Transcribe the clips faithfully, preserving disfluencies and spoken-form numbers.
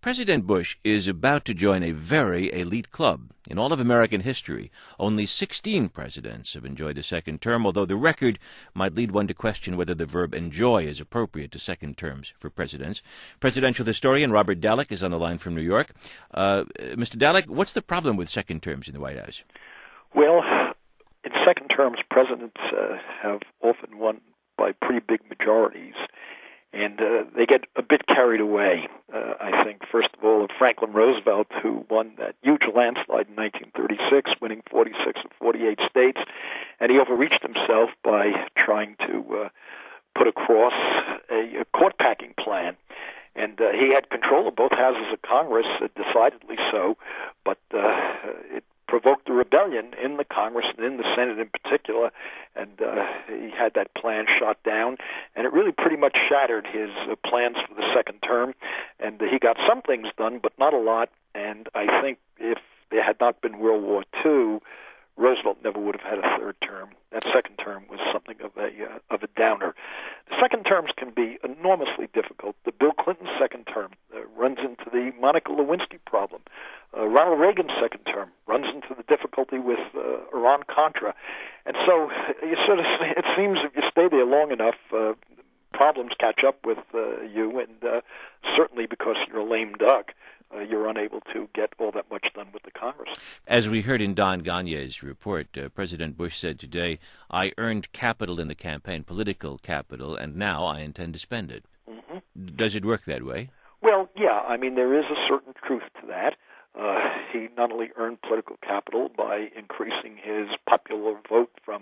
President Bush is about to join a very elite club. In all of American history, only sixteen presidents have enjoyed a second term, although the record might lead one to question whether the verb enjoy is appropriate to second terms for presidents. Presidential historian Robert Dallek is on the line from New York. Uh, Mister Dallek, what's the problem with second terms in the White House? Well, in second terms, presidents uh, have often won by pretty big majorities, and uh, they get a bit carried away. Uh, I think, first of all, of Franklin Roosevelt, who won that huge landslide in nineteen thirty-six, winning forty-six of forty-eight states, and he overreached himself by trying to uh, put across a, a court-packing plan. And uh, he had control of both houses of Congress, uh, decidedly so, but uh, it provoked a rebellion in the Congress and in the Senate in particular, and uh, he had that plan shot down, and it really pretty much shattered his uh, plans for the second term, and uh, he got some things done, but not a lot, and I think if there had not been World War Two, Roosevelt never would have had a third term. That second term was something of a uh, of a downer. The second terms can be enormously difficult. The Bill Clinton second term uh, runs into the Monica Lewinsky problem. Uh, Ronald Reagan's second term runs into the difficulty with uh, Iran-Contra. And so you sort of, it seems if you stay there long enough, uh, problems catch up with uh, you, and uh, certainly because you're a lame duck, Uh, you're unable to get all that much done with the Congress. As we heard in Don Gagne's report, uh, President Bush said today, I earned capital in the campaign, political capital, and now I intend to spend it. Mm-hmm. Does it work that way? Well, yeah. I mean, there is a certain truth to that. Uh, he not only earned political capital by increasing his popular vote from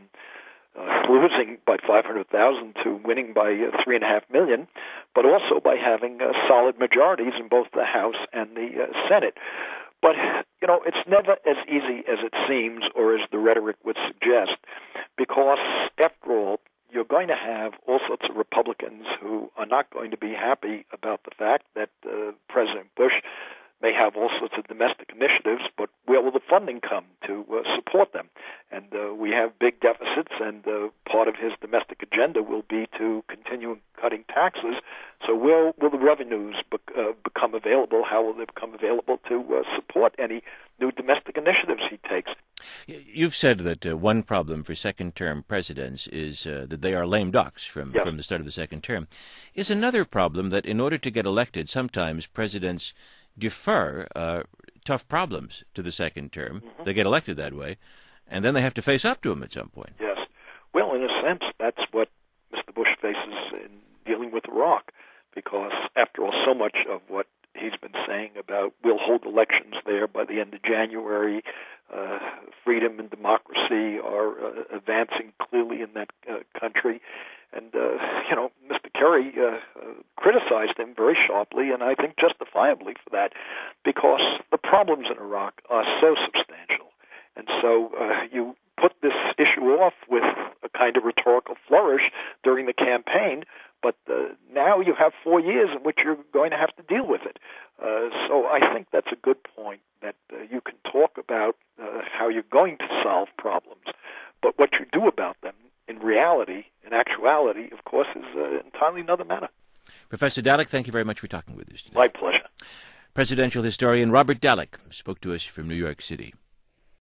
Uh, losing by five hundred thousand to winning by uh, three and a half million, but also by having uh, solid majorities in both the House and the uh, Senate. But, you know, it's never as easy as it seems or as the rhetoric would suggest, because, after all, you're going to have all sorts of Republicans who are not going to be happy about the fact that uh, President Bush may have all sorts of domestic initiatives, but where will the funding come to uh, support them? And uh, we have big deficits, and uh, part of his domestic agenda will be to continue cutting taxes. So where will the revenues be- uh, become available? How will they become available to uh, support any new domestic initiatives he takes? You've said that uh, one problem for second-term presidents is uh, that they are lame ducks from, yes. from the start of the second term. Is another problem that in order to get elected, sometimes presidents defer uh, tough problems to the second term. Mm-hmm. They get elected that way, and then they have to face up to them at some point. Yes. Well, in a sense, that's what Mister Bush faces in dealing with Iraq, because, after all, so much of what he's been saying about we'll hold elections there by the end of January, uh, freedom and democracy are uh, advancing clearly in that uh, country. And, uh, you know, Mister Kerry uh, uh, criticized him very sharply, and I think justifiably for that, because the problems in Iraq are so substantial. And so uh, you put this issue off with a kind of rhetorical flourish during the campaign, but uh, now you have four years in which you're going to have to deal with it. Uh, so I think that's a good point, that uh, you can talk about uh, how you're going to solve problems, but what you do about them in reality, in actuality, of course, is uh, entirely another matter. Professor Dallek, thank you very much for talking with us today. My pleasure. Presidential historian Robert Dallek spoke to us from New York City.